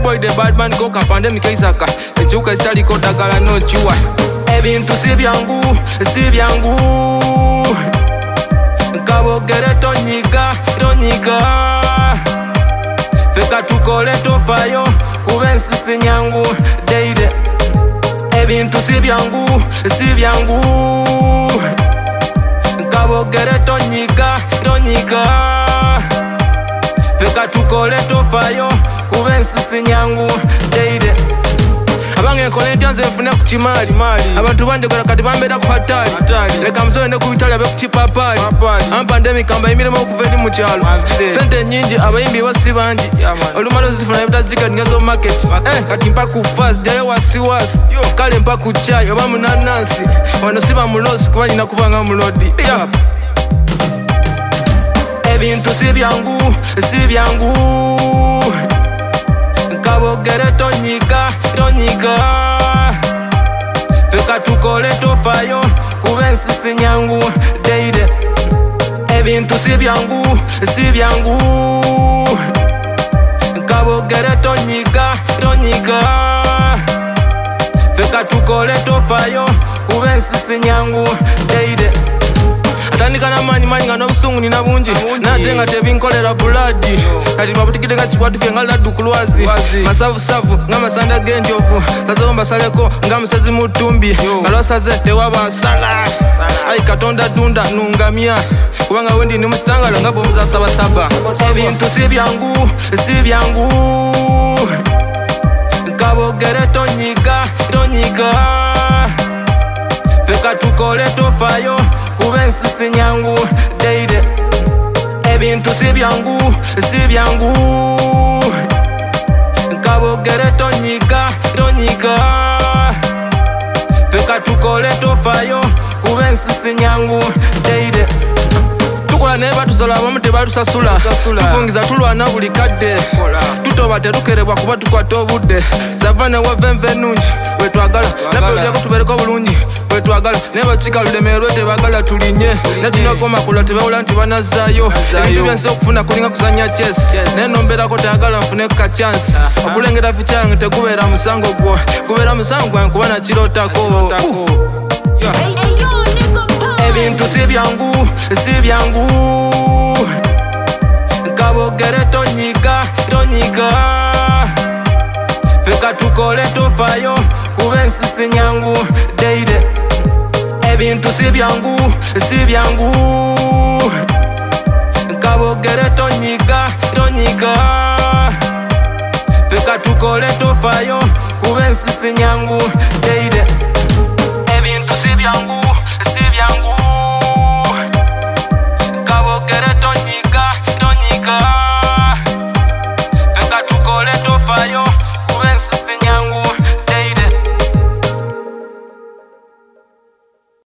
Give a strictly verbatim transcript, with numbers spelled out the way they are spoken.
boy the bad man go pandemic isaka echuka stali ko dagala no chiwa ebintu si byangu si byangu kabogere tonyiga tonyiga feka tukole tofayo kubensi sinyangu deide ebintu si byangu si byangu kabogere tonyiga tonyiga feka tukole tofayo kubensi sinyangu deide abange kolenti anze fune ku kimali abantu banje kola kati bambera ku hatali leka mzoe ne ku Italia be ku chipapali am pandemic kamba imirimo okuvedi mu kyalo sente nyingi abayimbi basi banji olumalo zifuna ebitazika ngezo market eh kati mpa ku fast dayo wasiwasi kale mpa ku chai oba munanasi wano siba mulosi kubali na kubanga mulodi ebintu si byangu si byangu kabogere tonyiga tonyiga feka tukole tofayo kubensi sinyangu deide ebintu si byangu si byangu kabogere tonyiga tonyiga feka tukole tofayo kubensi sinyangu deide atandika namanyi manyi nga n'obusungu nina bungi nate nga tebinkolera buladi kati babutikide nga kikwatuke nga laddu ku lwazi masavusavu nga masanda g'enjovu sazewo mbasaleko nga musezi mu ttumbi nga lwasaze tewaba nsala ayi katonda dunda nungamya kubanga wendi ni musitangalo nga bomuza sabasaba ebintu si byangu si byangu kabogere tonyiga tonyiga feka tukole tofayo kubensi sinyangu deide ebintu si byangu si byangu kabogere tonyiga tonyiga feka tukole tofayo kubensi sinyangu deide tukola naye batusola abamu tebatusasula tufungiza tulwana buli kadde tutoba tetukerebwa kuba tukwata obudde savane wavenve nungi wetwagala naffe olyako tubereko bulungi wetwagala naye bakika lulemerwe tebagala tulinye netunakomakula tebawula nti banazaayo ebintu byensi okufuna kulinga kuzanya chess naye nomberako tayagala nfune ka chance okulengera ficyange tegubeera musango gwo gubeera musango gwange kuba nakirotako ebintu si byangu si byangu kabogere tonyiga tonyiga feka tukole tofayo kubensi sinyangu deide ebintu si byangu si byangu kabogere tonyiga tonyiga feka tukole tofayo kubensi sinyangu